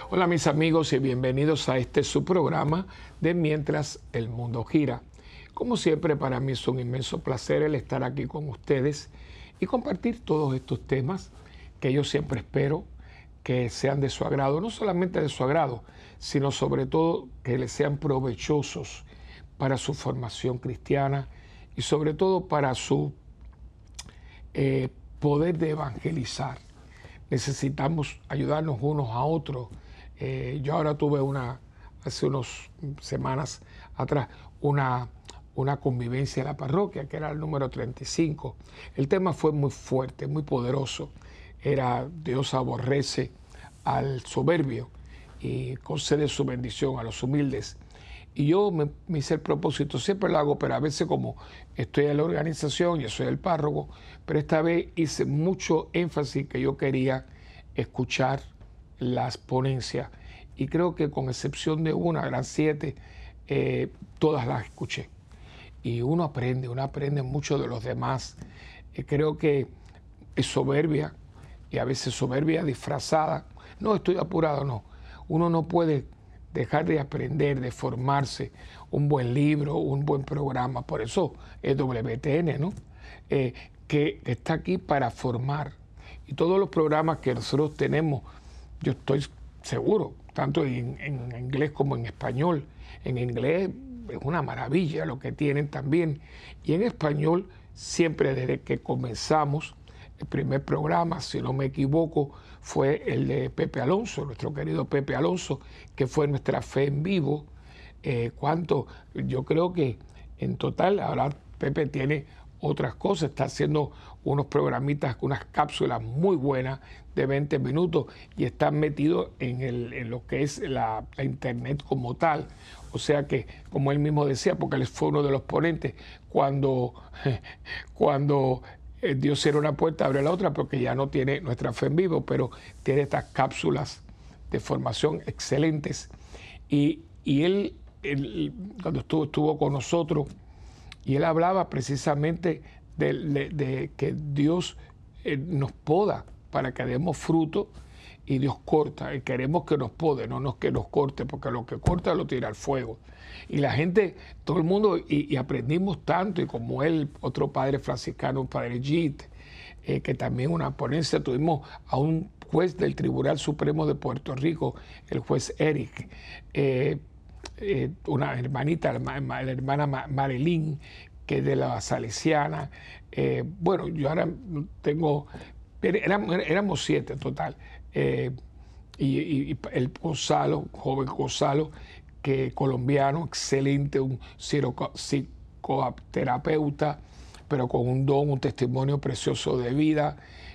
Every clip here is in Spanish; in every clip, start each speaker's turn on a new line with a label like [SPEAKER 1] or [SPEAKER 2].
[SPEAKER 1] Hola mis amigos y bienvenidos a este su programa de Mientras el Mundo Gira. Como siempre, para mí es un inmenso placer el estar aquí con ustedes y compartir todos estos temas que yo siempre espero que sean de su agrado, no solamente de su agrado, sino sobre todo que les sean provechosos para su formación cristiana y sobre todo para su poder de evangelizar. Necesitamos ayudarnos unos a otros. Yo ahora tuve hace unas semanas atrás, una convivencia en la parroquia, que era el número 35. El tema fue muy fuerte, muy poderoso. Era Dios aborrece al soberbio y concede su bendición a los humildes. Y yo me hice el propósito, siempre lo hago, pero a veces como estoy en la organización, yo soy el párroco, pero esta vez hice mucho énfasis que yo quería escuchar las ponencias. Y creo que con excepción de una, eran 7, todas las escuché. Y uno aprende mucho de los demás. Creo que es soberbia, y a veces soberbia disfrazada. No estoy apurado, no. Uno no puede dejar de aprender, de formarse, un buen libro, un buen programa. Por eso es WTN, ¿no? Que está aquí para formar. Y todos los programas que nosotros tenemos, yo estoy seguro, tanto en inglés como en español. En inglés es una maravilla lo que tienen también. Y en español, siempre desde que comenzamos, el primer programa, si no me equivoco, fue el de Pepe Alonso, nuestro querido Pepe Alonso, que fue nuestra fe en vivo. Yo creo que en total, ahora Pepe tiene otras cosas, está haciendo unos programitas, unas cápsulas muy buenas de 20 minutos y está metido en lo que es la internet como tal. O sea que, como él mismo decía, porque él fue uno de los ponentes, cuando Dios cierra una puerta, abre la otra, porque ya no tiene nuestra fe en vivo, pero tiene estas cápsulas de formación excelentes. Y él cuando estuvo con nosotros, y él hablaba precisamente de que Dios nos poda para que demos fruto, y Dios corta, y queremos que nos pode, no que nos corte, porque lo que corta lo tira al fuego. Y la gente, todo el mundo, y aprendimos tanto, y como él, otro padre franciscano, padre Git, que también una ponencia, tuvimos a un juez del Tribunal Supremo de Puerto Rico, el juez Eric, una hermanita, la hermana Marilyn, que es de la Salesiana. Bueno, yo ahora tengo, éramos 7 en total. Y el Gonzalo, joven Gonzalo, que colombiano, excelente, un psicoterapeuta, pero con un don, un testimonio precioso de vida.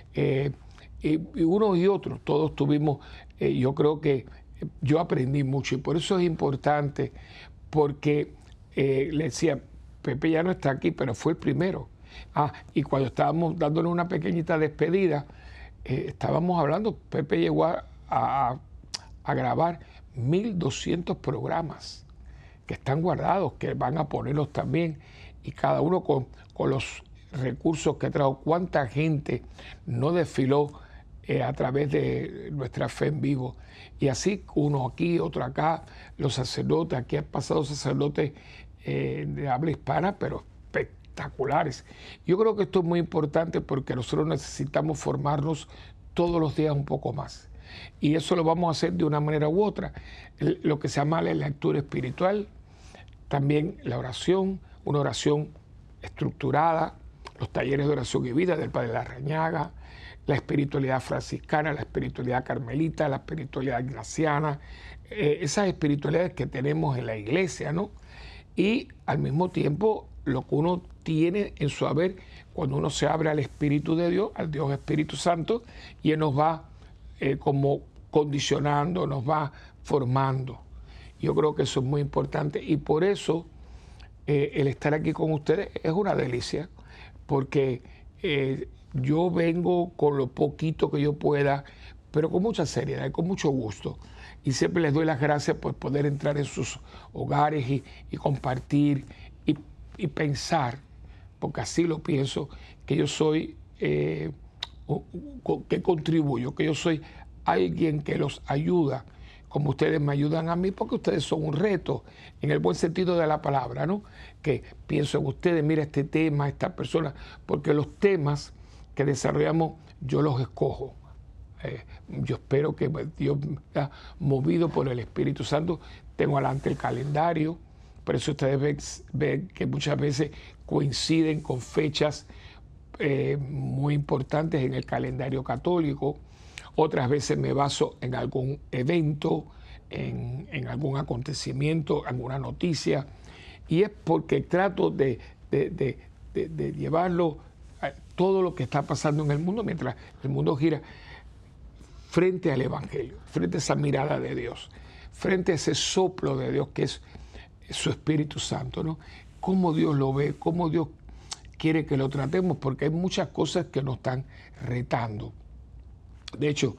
[SPEAKER 1] Y uno y otro, todos tuvimos, yo creo que yo aprendí mucho, y por eso es importante, porque le decía, Pepe ya no está aquí, pero fue el primero. Y cuando estábamos dándole una pequeñita despedida, estábamos hablando, Pepe llegó a grabar 1.200 programas que están guardados, que van a ponerlos también, y cada uno con los recursos que trajo. ¿Cuánta gente no desfiló a través de nuestra fe en vivo? Y así, uno aquí, otro acá, los sacerdotes, aquí han pasado sacerdotes de habla hispana, pero espectaculares. Yo creo que esto es muy importante porque nosotros necesitamos formarnos todos los días un poco más. Y eso lo vamos a hacer de una manera u otra. Lo que se llama la lectura espiritual, también la oración, una oración estructurada, los talleres de oración y vida del Padre Larrañaga, la espiritualidad franciscana, la espiritualidad carmelita, la espiritualidad ignaciana, esas espiritualidades que tenemos en la iglesia, ¿no? Y al mismo tiempo lo que uno tiene en su haber cuando uno se abre al Espíritu de Dios, al Dios Espíritu Santo, y Él nos va como condicionando, nos va formando. Yo creo que eso es muy importante, y por eso el estar aquí con ustedes es una delicia, porque yo vengo con lo poquito que yo pueda, pero con mucha seriedad y con mucho gusto. Y siempre les doy las gracias por poder entrar en sus hogares y compartir y pensar, porque así lo pienso, que yo soy, que contribuyo, que yo soy alguien que los ayuda como ustedes me ayudan a mí, porque ustedes son un reto, en el buen sentido de la palabra, ¿no? Que pienso en ustedes, mira este tema, esta persona, porque los temas que desarrollamos yo los escojo. Yo espero que Dios me ha movido por el Espíritu Santo. Tengo adelante el calendario, por eso ustedes ven que muchas veces coinciden con fechas muy importantes en el calendario católico. Otras veces me baso en algún evento, en algún acontecimiento, alguna noticia, y es porque trato de llevarlo a todo lo que está pasando en el mundo mientras el mundo gira frente al Evangelio, frente a esa mirada de Dios, frente a ese soplo de Dios que es su Espíritu Santo, ¿no? Cómo Dios lo ve, cómo Dios quiere que lo tratemos, porque hay muchas cosas que nos están retando. De hecho,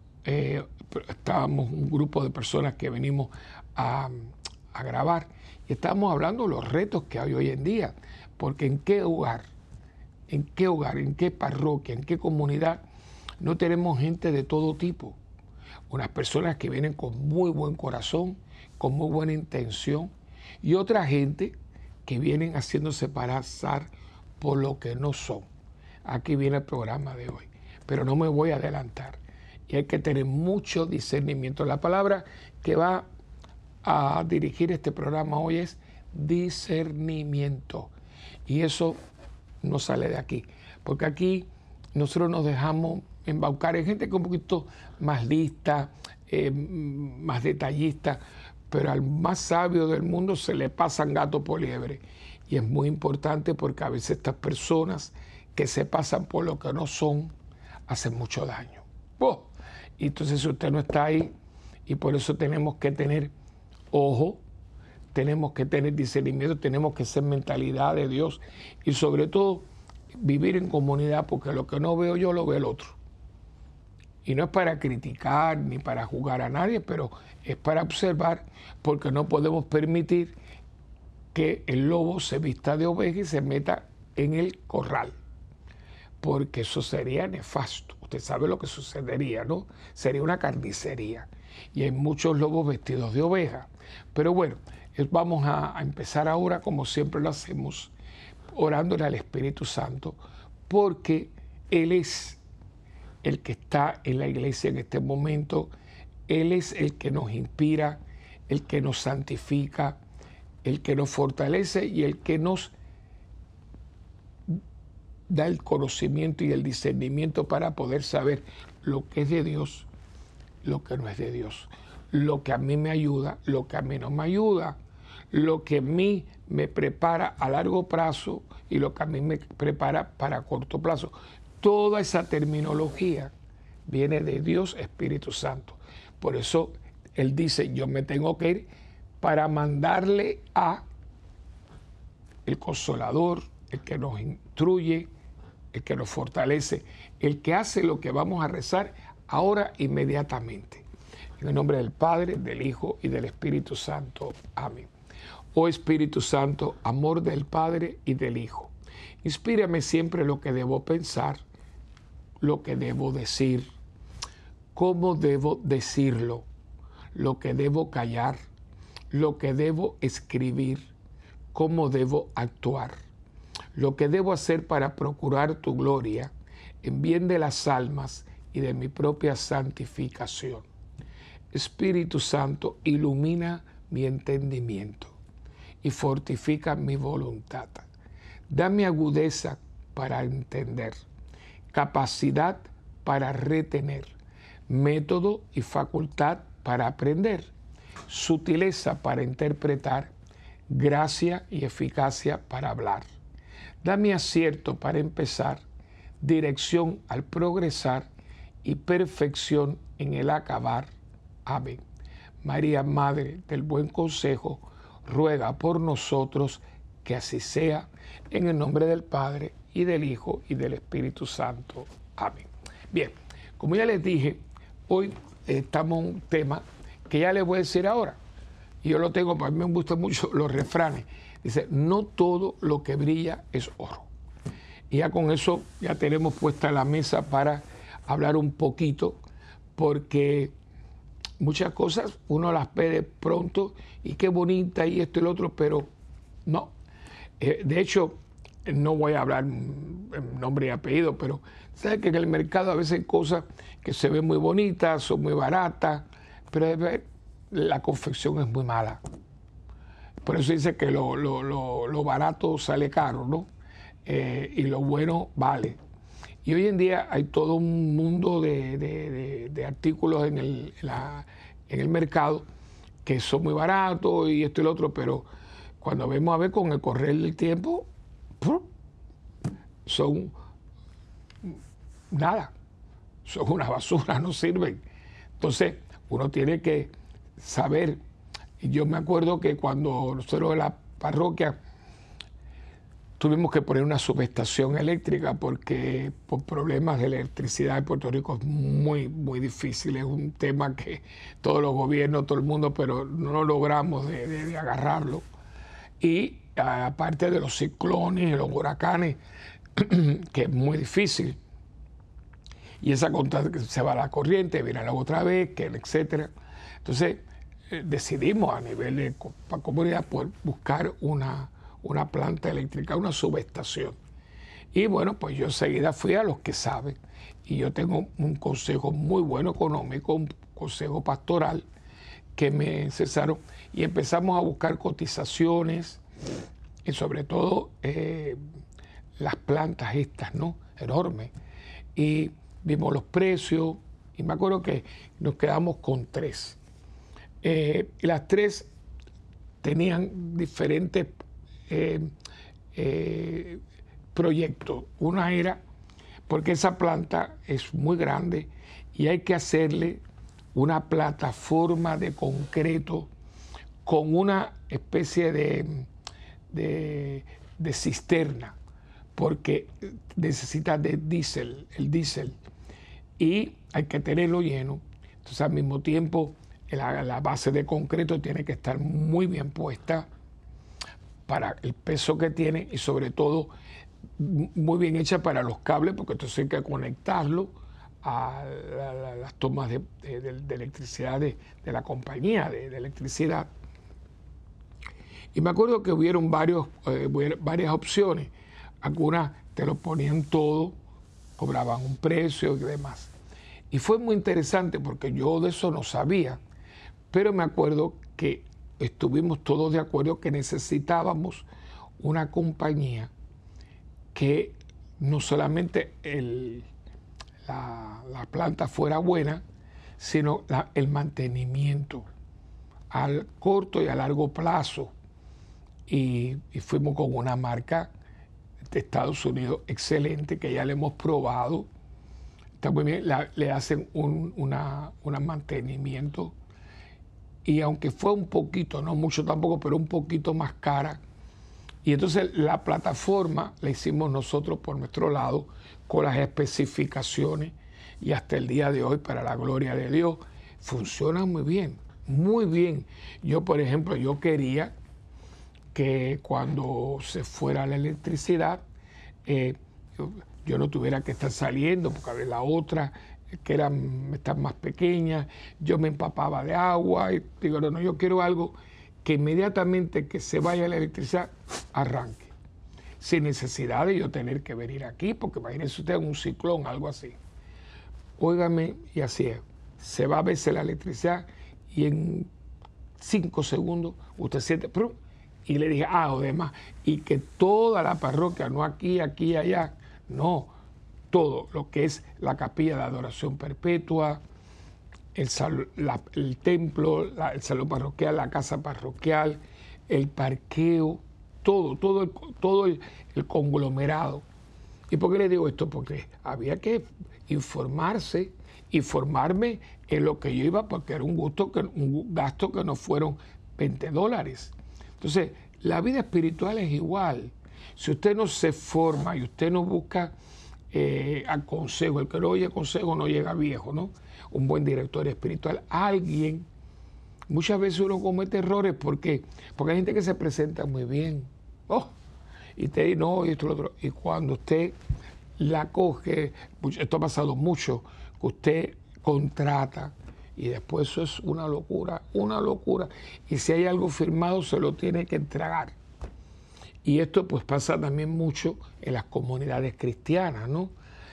[SPEAKER 1] estábamos un grupo de personas que venimos a grabar y estábamos hablando de los retos que hay hoy en día, porque en qué hogar, en qué parroquia, en qué comunidad no tenemos gente de todo tipo. Unas personas que vienen con muy buen corazón, con muy buena intención, y otra gente que vienen haciéndose pasar por lo que no son. Aquí viene el programa de hoy, pero no me voy a adelantar. Y hay que tener mucho discernimiento. La palabra que va a dirigir este programa hoy es discernimiento. Y eso no sale de aquí, porque aquí nosotros nos dejamos embaucar. Hay gente que es un poquito más lista, más detallista, pero al más sabio del mundo se le pasan gato por liebre. Y es muy importante porque a veces estas personas que se pasan por lo que no son, hacen mucho daño. ¡Oh! Y entonces si usted no está ahí, y por eso tenemos que tener ojo, tenemos que tener discernimiento, tenemos que ser mentalidad de Dios y sobre todo vivir en comunidad, porque lo que no veo yo lo ve el otro. Y no es para criticar ni para juzgar a nadie, pero es para observar, porque no podemos permitir que el lobo se vista de oveja y se meta en el corral, porque eso sería nefasto. Usted sabe lo que sucedería, ¿no? Sería una carnicería. Y hay muchos lobos vestidos de oveja. Pero bueno, vamos a empezar ahora, como siempre lo hacemos, orándole al Espíritu Santo, porque Él es el que está en la iglesia en este momento. Él es el que nos inspira, el que nos santifica, el que nos fortalece y el que nos da el conocimiento y el discernimiento para poder saber lo que es de Dios, lo que no es de Dios, lo que a mí me ayuda, lo que a mí no me ayuda, lo que a mí me prepara a largo plazo y lo que a mí me prepara para corto plazo. Toda esa terminología viene de Dios Espíritu Santo. Por eso Él dice, yo me tengo que ir para mandarle a el Consolador, el que nos instruye, el que nos fortalece, el que hace lo que vamos a rezar ahora inmediatamente. En el nombre del Padre, del Hijo y del Espíritu Santo. Amén. Oh Espíritu Santo, amor del Padre y del Hijo, inspírame siempre lo que debo pensar, lo que debo decir, cómo debo decirlo, lo que debo callar, lo que debo escribir, cómo debo actuar, lo que debo hacer para procurar tu gloria en bien de las almas y de mi propia santificación. Espíritu Santo, ilumina mi entendimiento y fortifica mi voluntad. Dame agudeza para entender, capacidad para retener, método y facultad para aprender, sutileza para interpretar, gracia y eficacia para hablar. Dame acierto para empezar, dirección al progresar y perfección en el acabar. Amén. María, Madre del Buen Consejo, ruega por nosotros que así sea, en el nombre del Padre, y del Hijo, y del Espíritu Santo. Amén. Bien, como ya les dije, hoy estamos en un tema que ya les voy a decir ahora. Y yo lo tengo, para mí me gustan mucho los refranes. Dice, no todo lo que brilla es oro. Y ya con eso ya tenemos puesta la mesa para hablar un poquito, porque muchas cosas uno las ve de pronto y qué bonita y esto y lo otro, pero no. De hecho, no voy a hablar en nombre y apellido, pero sabes que en el mercado a veces hay cosas que se ven muy bonitas, son muy baratas, pero la confección es muy mala. Por eso dice que lo barato sale caro, ¿no? Y lo bueno vale. Y hoy en día hay todo un mundo de artículos en el mercado que son muy baratos y esto y lo otro, pero cuando vemos a ver con el correr del tiempo, ¡pum!, son nada, son una basura, no sirven. Entonces, uno tiene que saber. Y yo me acuerdo que cuando nosotros en la parroquia tuvimos que poner una subestación eléctrica porque por problemas de electricidad en Puerto Rico es muy, muy difícil. Es un tema que todos los gobiernos, todo el mundo, pero no logramos de agarrarlo. Y aparte de los ciclones y los huracanes, que es muy difícil. Y esa se va la corriente, viene luego otra vez, que etcétera. Entonces decidimos a nivel de comunidad poder buscar una planta eléctrica, una subestación. Y bueno, pues yo enseguida fui a los que saben. Y yo tengo un consejo muy bueno económico, un consejo pastoral, que me cesaron. Y empezamos a buscar cotizaciones y sobre todo las plantas estas, ¿no? Enormes. Y vimos los precios y me acuerdo que nos quedamos con 3. Y las 3 tenían diferentes proyectos. Una era porque esa planta es muy grande y hay que hacerle una plataforma de concreto con una especie de cisterna, porque necesita de diésel, el diésel, y hay que tenerlo lleno. Entonces, al mismo tiempo, la base de concreto tiene que estar muy bien puesta para el peso que tiene y sobre todo muy bien hecha para los cables, porque entonces hay que conectarlo a las tomas de electricidad de la compañía de electricidad. Y me acuerdo que hubieron varias opciones. Algunas te lo ponían todo, cobraban un precio y demás. Y fue muy interesante porque yo de eso no sabía, pero me acuerdo que estuvimos todos de acuerdo que necesitábamos una compañía que no solamente la planta fuera buena, sino el mantenimiento al corto y a largo plazo. Y fuimos con una marca de Estados Unidos excelente, que ya le hemos probado. Está muy bien, le hacen un mantenimiento. Y aunque fue un poquito, no mucho tampoco, pero un poquito más cara. Y entonces la plataforma la hicimos nosotros por nuestro lado, con las especificaciones. Y hasta el día de hoy, para la gloria de Dios, funciona muy bien, muy bien. Yo, por ejemplo, yo quería que cuando se fuera la electricidad, yo no tuviera que estar saliendo, porque había la otra, que eran más pequeñas, yo me empapaba de agua, y digo, no, yo quiero algo que inmediatamente que se vaya la electricidad, arranque, sin necesidad de yo tener que venir aquí, porque imagínense usted un ciclón, algo así. Óigame, y así es, se va a veces la electricidad y en 5 segundos usted siente, ¡prum!, y le dije, o demás, y que toda la parroquia, no aquí, allá, no, todo lo que es la capilla de adoración perpetua, el templo, el salón parroquial, la casa parroquial, el parqueo, todo el conglomerado. ¿Y por qué le digo esto? Porque había que informarse y formarme en lo que yo iba, porque era un gasto que no fueron $20. Entonces, la vida espiritual es igual. Si usted no se forma y usted no busca consejo, el que no oye consejo no llega viejo, ¿no? Un buen director espiritual, alguien, muchas veces uno comete errores porque hay gente que se presenta muy bien, y te dice, no, y esto, lo otro, y cuando usted la coge, esto ha pasado mucho, que usted contrata y después eso es una locura, una locura. Y si hay algo firmado, se lo tiene que entregar. Y esto pues pasa también mucho en las comunidades cristianas, ¿no?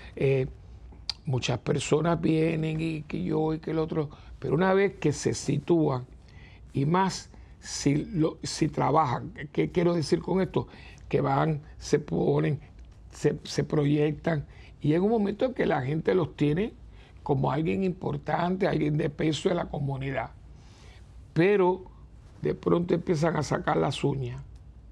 [SPEAKER 1] Muchas personas vienen y que yo y que el otro, pero una vez que se sitúan, y más si trabajan, ¿qué quiero decir con esto? Que van, se ponen, se proyectan, y llega un momento en que la gente los tiene como alguien importante, alguien de peso de la comunidad. Pero de pronto empiezan a sacar las uñas.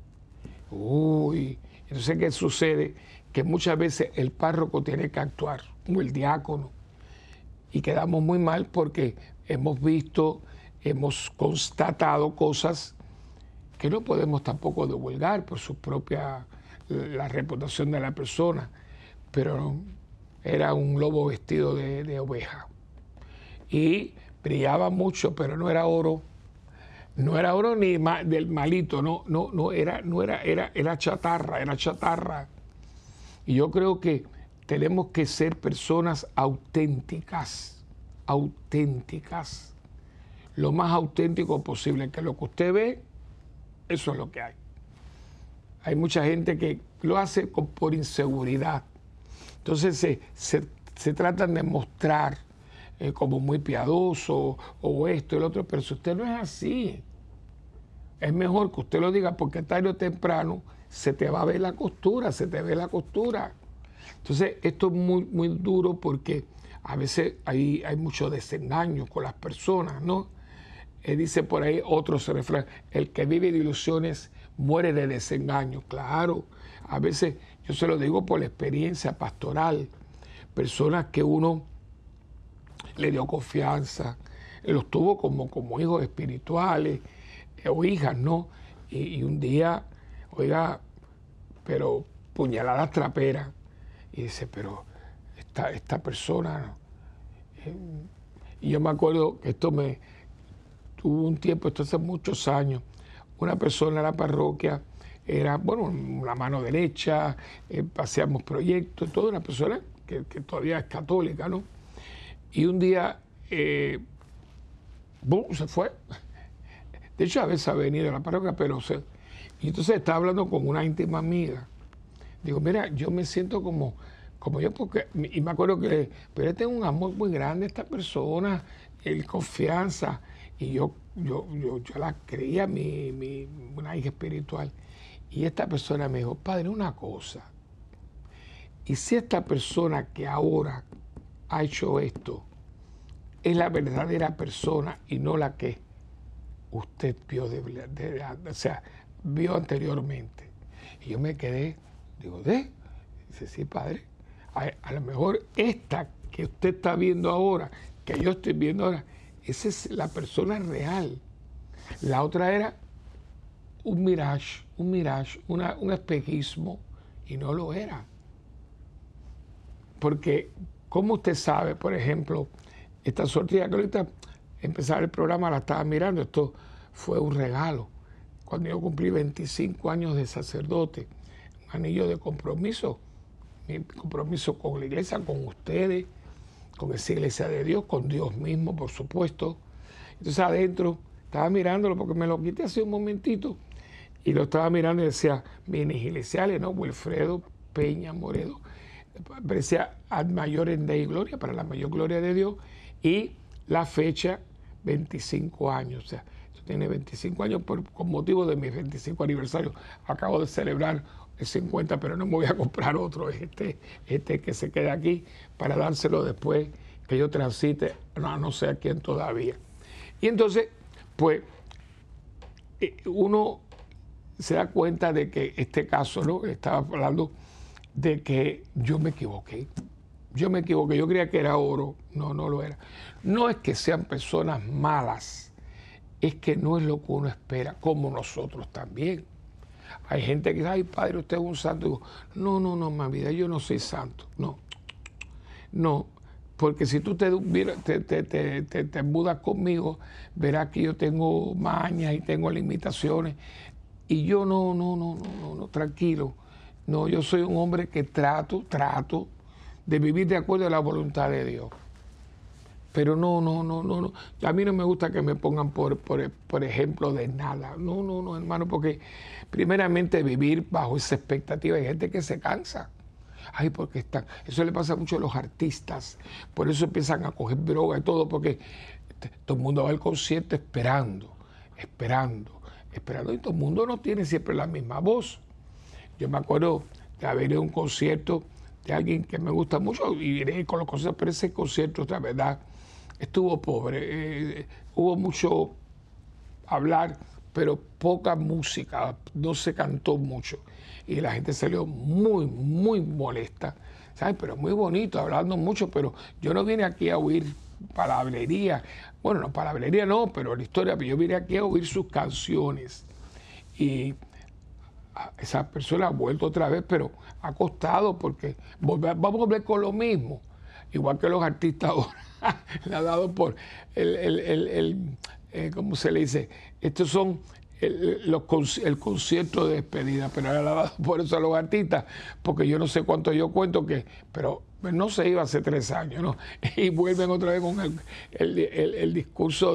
[SPEAKER 1] Uy, entonces ¿qué sucede? Que muchas veces el párroco tiene que actuar, o el diácono, y quedamos muy mal porque hemos visto, hemos constatado cosas que no podemos tampoco divulgar por su propia, la reputación de la persona, pero era un lobo vestido de oveja y brillaba mucho, pero no era oro. No era oro ni del malito, era chatarra, era chatarra. Y yo creo que tenemos que ser personas auténticas, auténticas, lo más auténtico posible, que lo que usted ve, eso es lo que hay. Hay mucha gente que lo hace por inseguridad. Entonces se tratan de mostrar como muy piadoso o esto y lo otro, pero si usted no es así, es mejor que usted lo diga porque tarde o temprano se te va a ver la costura, se te ve la costura. Entonces esto es muy, muy duro porque a veces hay mucho desengaño con las personas, ¿no? Dice por ahí otro se refleja, el que vive de ilusiones muere de desengaño. Claro, a veces yo se lo digo por la experiencia pastoral, personas que uno le dio confianza, los tuvo como hijos espirituales o hijas, ¿no? Y un día, oiga, pero puñaladas traperas, y dice, pero esta persona, ¿no? Y yo me acuerdo que tuvo un tiempo, esto hace muchos años, una persona en la parroquia, era, bueno, la mano derecha, hacíamos proyectos, toda una persona que todavía es católica, ¿no? Y un día, ¡bum!, se fue. De hecho, a veces ha venido a la parroquia, pero y entonces estaba hablando con una íntima amiga. Digo, mira, yo me siento como yo, porque, y me acuerdo que, pero tengo un amor muy grande a esta persona, el confianza, y yo la creía una hija espiritual. Y esta persona me dijo, padre, una cosa, y si esta persona que ahora ha hecho esto es la verdadera persona y no la que usted vio, o sea, vio anteriormente. Y yo me quedé, digo, dice, sí, padre, a lo mejor esta que usted está viendo ahora, que yo estoy viendo ahora, esa es la persona real. La otra era un mirage, un espejismo, y no lo era. Porque, ¿cómo usted sabe, por ejemplo, esta sortija que ahorita empezar el programa la estaba mirando, esto fue un regalo. Cuando yo cumplí 25 años de sacerdote, un anillo de compromiso, mi compromiso con la iglesia, con ustedes, con esa iglesia de Dios, con Dios mismo, por supuesto. Entonces adentro estaba mirándolo porque me lo quité hace un momentito y lo estaba mirando y decía, bienes iglesiales, ¿no? Wilfredo Peña Moredo. Parecía ad maiorem Dei gloria, para la mayor gloria de Dios, y la fecha 25 años, o sea, esto tiene 25 años con motivo de mi 25 aniversario. Acabo de celebrar el 50, pero no me voy a comprar otro, este que se queda aquí para dárselo después que yo transite, no sé a quién todavía. Y entonces, pues, uno se da cuenta de que este caso, ¿no? Estaba hablando de que yo me equivoqué, yo creía que era oro, no lo era. No es que sean personas malas, es que no es lo que uno espera, como nosotros también. Hay gente que dice, ay, padre, usted es un santo. Digo, no, mi vida, yo no soy santo, no, porque si tú te mudas conmigo, verás que yo tengo mañas y tengo limitaciones, y yo no, tranquilo. No, yo soy un hombre que trato de vivir de acuerdo a la voluntad de Dios. Pero no. A mí no me gusta que me pongan por ejemplo de nada. No, hermano, porque primeramente vivir bajo esa expectativa. Hay gente que se cansa. Ay, porque están. Eso le pasa mucho a los artistas. Por eso empiezan a coger droga y todo, porque todo el mundo va al concierto esperando. Y todo el mundo no tiene siempre la misma voz. Yo me acuerdo de haber ido a un concierto de alguien que me gusta mucho y iré con los conciertos, pero ese concierto, la verdad, estuvo pobre. Hubo mucho hablar, pero poca música, no se cantó mucho. Y la gente salió muy molesta, ¿sabes? Pero muy bonito, hablando mucho, pero yo no vine aquí a oír palabrería. Bueno, no, palabrería no, pero la historia, yo vine aquí a oír sus canciones. Y esa persona ha vuelto otra vez, pero ha costado porque vamos a volver con lo mismo. Igual que los artistas ahora, le ha dado por ¿cómo se le dice? Estos son el concierto de despedida, pero ahora le ha dado por eso a los artistas, porque yo no sé cuánto yo cuento pero no se iba hace 3 años, ¿no? Y vuelven otra vez con el discurso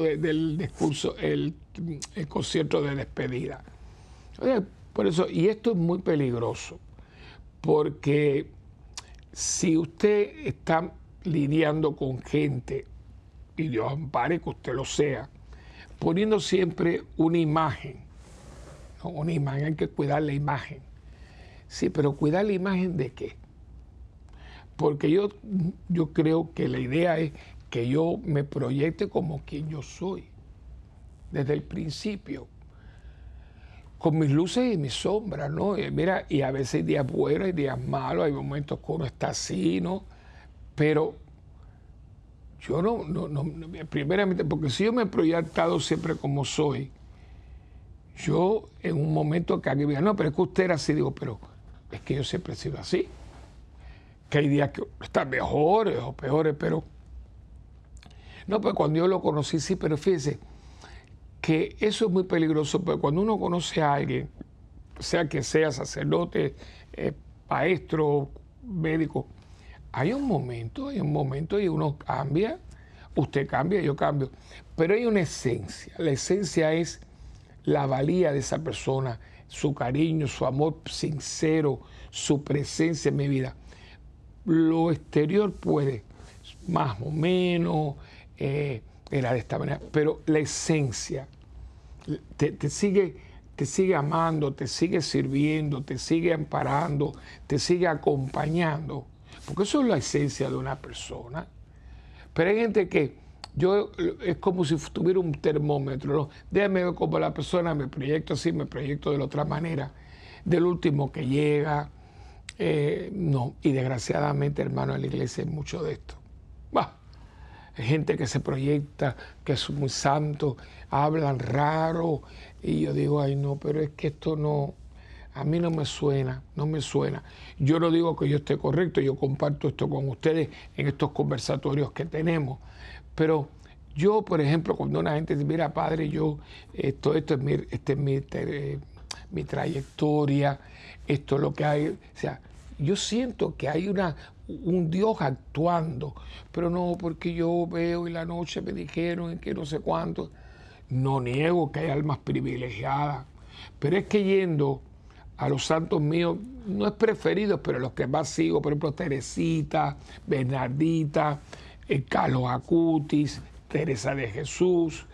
[SPEAKER 1] el concierto de despedida. Oye, por eso, y esto es muy peligroso, porque si usted está lidiando con gente, y Dios ampare que usted lo sea, poniendo siempre una imagen, ¿no? Una imagen, hay que cuidar la imagen. Sí, pero cuidar la imagen ¿de qué? Porque yo creo que la idea es que yo me proyecte como quien yo soy, desde el principio, con mis luces y mis sombras, ¿no? Mira, y a veces hay días buenos, hay días malos, hay momentos que uno está así, ¿no? Pero yo no, primeramente, porque si yo me he proyectado siempre como soy, yo en un momento que alguien me diga, no, pero es que usted era así, digo, pero es que yo siempre he sido así. Que hay días que están mejores o peores, pero no, pues cuando yo lo conocí, sí, pero fíjese que eso es muy peligroso, porque cuando uno conoce a alguien, sea que sea sacerdote, maestro, médico, hay un momento y uno cambia, usted cambia, yo cambio, pero hay una esencia. La esencia es la valía de esa persona, su cariño, su amor sincero, su presencia en mi vida. Lo exterior puede, más o menos, era de esta manera, pero la esencia te sigue amando, te sigue sirviendo, te sigue amparando, te sigue acompañando, porque eso es la esencia de una persona. Pero hay gente que es como si tuviera un termómetro, ¿no? Déjame ver cómo la persona, me proyecto así, me proyecto de la otra manera, del último que llega. No, y desgraciadamente, hermano, en la iglesia hay mucho de esto. Bah, hay gente que se proyecta, que es muy santo, hablan raro, y yo digo, ay no, pero es que esto no, a mí no me suena. Yo no digo que yo esté correcto, yo comparto esto con ustedes en estos conversatorios que tenemos, pero yo, por ejemplo, cuando una gente dice, mira, padre, esto es mi trayectoria, esto es lo que hay, o sea, yo siento que hay un Dios actuando, pero no porque yo veo y la noche me dijeron y que no sé cuánto. No niego que hay almas privilegiadas, pero es que yendo a los santos míos, no es preferidos, pero los que más sigo, por ejemplo, Teresita, Bernardita, Carlos Acutis, Teresa de Jesús,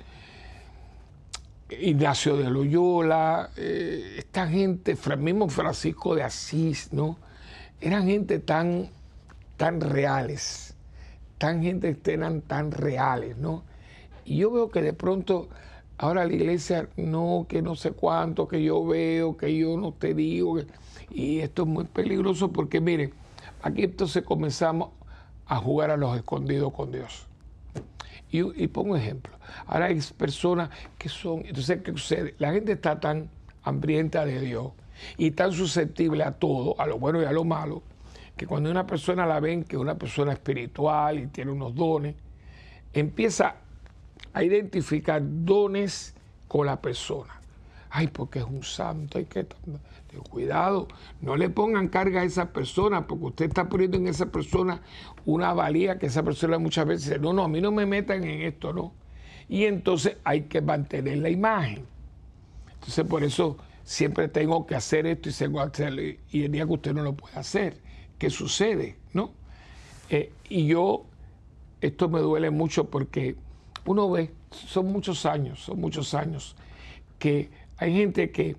[SPEAKER 1] Ignacio de Loyola, esta gente, mismo Francisco de Asís, ¿no? Eran gente tan reales, eran tan reales, ¿no? Y yo veo que de pronto, ahora la iglesia, no, que no sé cuánto, que yo veo, que yo no te digo, y esto es muy peligroso porque, miren, aquí entonces comenzamos a jugar a los escondidos con Dios. Y pongo ejemplo. Ahora hay personas que son, entonces, ¿qué sucede? La gente está tan hambrienta de Dios y tan susceptible a todo, a lo bueno y a lo malo, que cuando una persona la ven que es una persona espiritual y tiene unos dones, empieza a identificar dones con la persona. Ay, porque es un santo, hay que... Cuidado, no le pongan carga a esa persona, porque usted está poniendo en esa persona una valía que esa persona muchas veces dice, no, a mí no me metan en esto, ¿no? Y entonces hay que mantener la imagen. Entonces por eso siempre tengo que hacer esto y tengo que hacerlo. Y el día que usted no lo puede hacer, ¿qué sucede? ¿No? Y esto me duele mucho porque uno ve, son muchos años que hay gente que,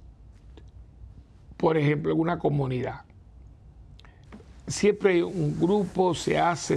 [SPEAKER 1] por ejemplo, en una comunidad, siempre hay un grupo, se hace,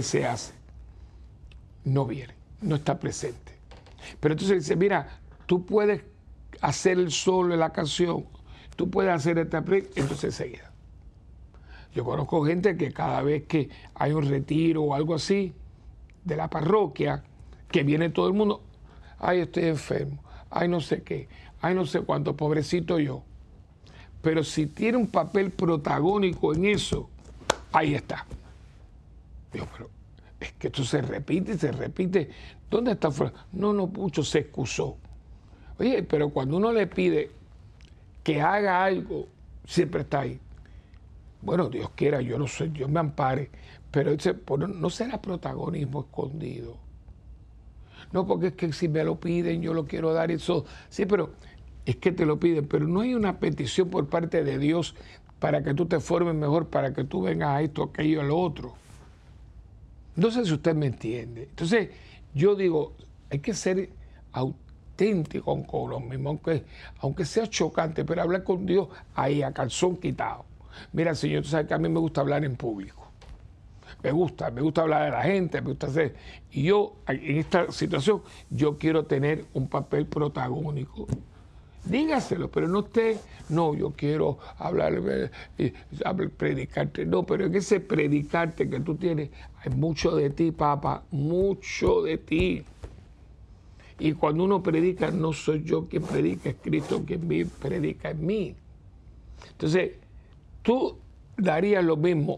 [SPEAKER 1] no viene, no está presente. Pero entonces dice, mira, tú puedes hacer el solo en la canción, tú puedes hacer esta, entonces enseguida. Yo conozco gente que cada vez que hay un retiro o algo así de la parroquia, que viene todo el mundo, ay, estoy enfermo, ay, no sé qué, ay, no sé cuánto, pobrecito yo. Pero si tiene un papel protagónico en eso, ahí está. Digo, pero es que esto se repite y se repite. ¿Dónde está? No, Pucho se excusó. Oye, pero cuando uno le pide que haga algo, siempre está ahí. Bueno, Dios quiera, yo no sé, Dios me ampare, pero no será protagonismo escondido. No, porque es que si me lo piden, yo lo quiero dar, eso. Sí, pero es que te lo piden, pero no hay una petición por parte de Dios para que tú te formes mejor, para que tú vengas a esto, aquello, a lo otro. No sé si usted me entiende. Entonces, yo digo, hay que ser auténtico con lo mismo, aunque sea chocante, pero hablar con Dios ahí a calzón quitado. Mira, Señor, tú sabes que a mí me gusta hablar en público. Me gusta hablar de la gente, me gusta hacer. Y yo, en esta situación, yo quiero tener un papel protagónico. Dígaselo, pero no, yo quiero hablar, predicarte. No, pero en ese predicarte que tú tienes, hay mucho de ti, papá, mucho de ti. Y cuando uno predica, no soy yo quien predica, es Cristo quien predica en mí. Entonces, tú darías lo mismo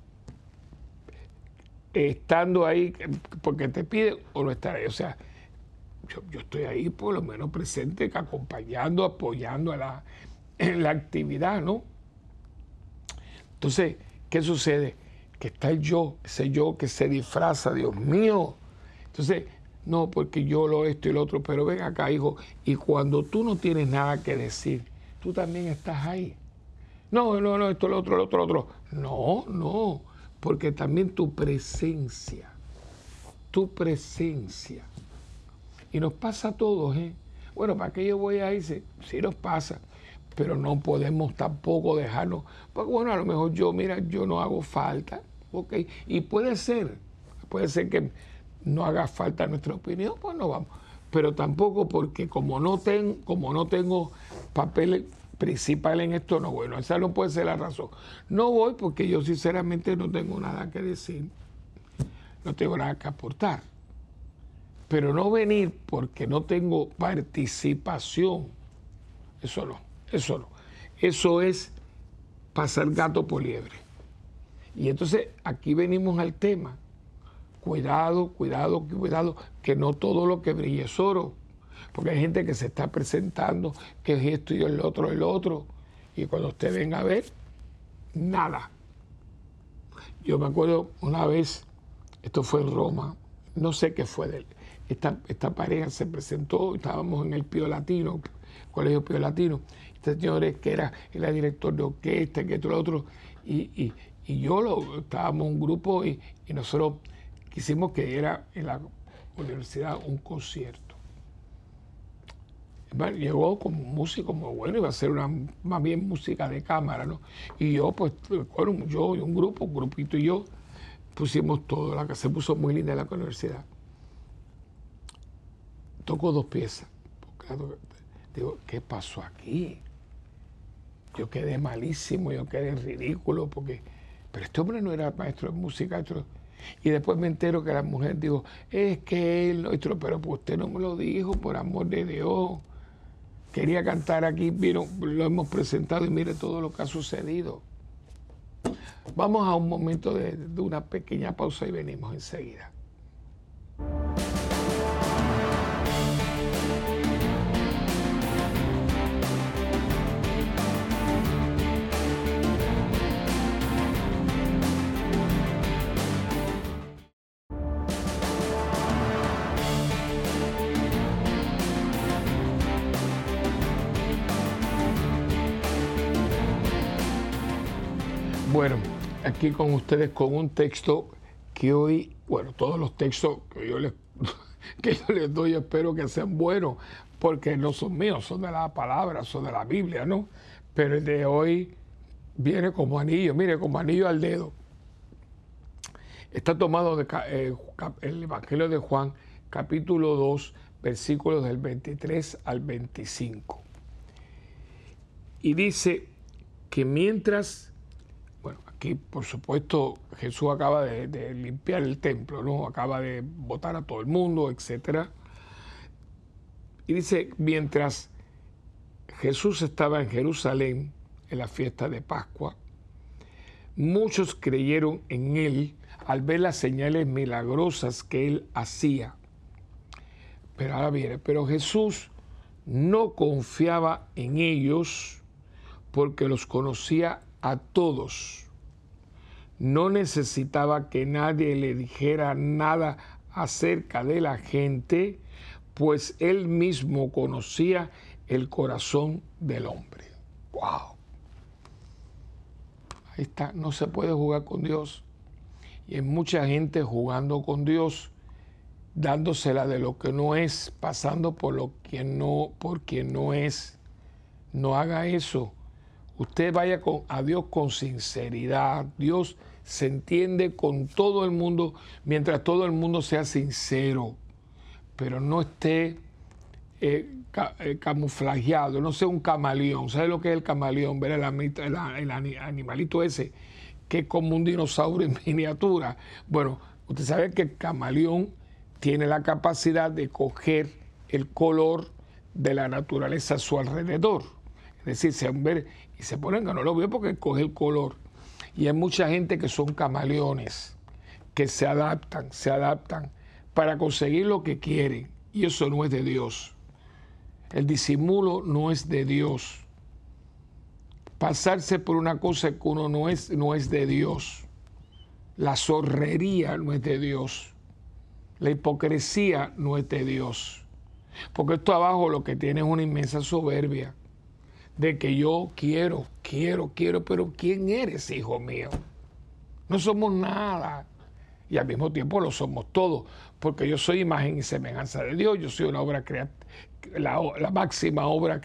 [SPEAKER 1] estando ahí porque te piden o no estar ahí. O sea, yo estoy ahí por lo menos presente, acompañando, apoyando en la actividad, ¿no? Entonces, ¿qué sucede? Que está el yo, ese yo que se disfraza, Dios mío. Entonces, no, porque yo esto y lo otro, pero ven acá, hijo, y cuando tú no tienes nada que decir, tú también estás ahí. No, esto, lo otro. No, porque también tu presencia. Y nos pasa a todos, ¿eh? Bueno, ¿para qué yo voy a irse? Sí nos pasa, pero no podemos tampoco dejarnos. Porque bueno, a lo mejor yo no hago falta, ¿ok? Y puede ser que no haga falta nuestra opinión, pues no vamos. Pero tampoco porque como no tengo papel principal en esto, no voy. Esa no puede ser la razón. No voy porque yo sinceramente no tengo nada que decir, no tengo nada que aportar. Pero no venir porque no tengo participación, eso no. Eso es pasar gato por liebre. Y entonces aquí venimos al tema. Cuidado, que no todo lo que brille es oro. Porque hay gente que se está presentando, que es esto y el otro. Y cuando usted venga a ver, nada. Yo me acuerdo una vez, esto fue en Roma, no sé qué fue de él. Esta pareja se presentó, estábamos en el Pío Latino, Colegio Pío Latino. Este señor que era director de orquesta, que esto y lo otro. Y estábamos un grupo y nosotros quisimos que diera en la universidad un concierto. Llegó como un músico muy bueno, iba a ser más bien música de cámara, ¿no? Y yo, pues, bueno, yo y un grupito y yo, pusimos todo, la que se puso muy linda en la universidad. Tocó 2 piezas. Digo, ¿qué pasó aquí? Yo quedé malísimo, yo quedé ridículo, pero este hombre no era maestro de música. Y después me entero que la mujer dijo, es que él, pero pues usted no me lo dijo, por amor de Dios. Quería cantar aquí, lo hemos presentado y mire todo lo que ha sucedido. Vamos a un momento de una pequeña pausa y venimos enseguida. Bueno, aquí con ustedes con un texto que hoy, bueno, todos los textos que que yo les doy espero que sean buenos, porque no son míos, son de la palabra, son de la Biblia, ¿no? Pero el de hoy viene como anillo, mire, como anillo al dedo. Está tomado el Evangelio de Juan, capítulo 2, versículos del 23 al 25. Y dice que mientras, bueno, aquí por supuesto Jesús acaba de limpiar el templo, ¿no? Acaba de botar a todo el mundo, etc. Y dice, mientras Jesús estaba en Jerusalén en la fiesta de Pascua, muchos creyeron en él al ver las señales milagrosas que él hacía. Pero ahora viene, pero Jesús no confiaba en ellos porque los conocía a todos. No necesitaba que nadie le dijera nada acerca de la gente, pues él mismo conocía el corazón del hombre. ¡Wow! Ahí está, no se puede jugar con Dios. Y hay mucha gente jugando con Dios, dándosela de lo que no es, pasando por quien no es. No haga eso. Usted vaya a Dios con sinceridad. Dios se entiende con todo el mundo mientras todo el mundo sea sincero. Pero no esté camuflajeado, no sea un camaleón. ¿Sabe lo que es el camaleón? Ver el animalito ese que es como un dinosaurio en miniatura. Bueno, usted sabe que el camaleón tiene la capacidad de coger el color de la naturaleza a su alrededor. Es decir, se ponen que no lo veo porque coge el color. Y hay mucha gente que son camaleones, que se adaptan para conseguir lo que quieren. Y eso no es de Dios. El disimulo no es de Dios. Pasarse por una cosa que uno no es de Dios. La zorrería no es de Dios. La hipocresía no es de Dios. Porque esto abajo lo que tiene es una inmensa soberbia de que yo quiero, pero ¿quién eres, hijo mío? No somos nada. Y al mismo tiempo lo somos todos, porque yo soy imagen y semejanza de Dios. Yo soy una obra la máxima obra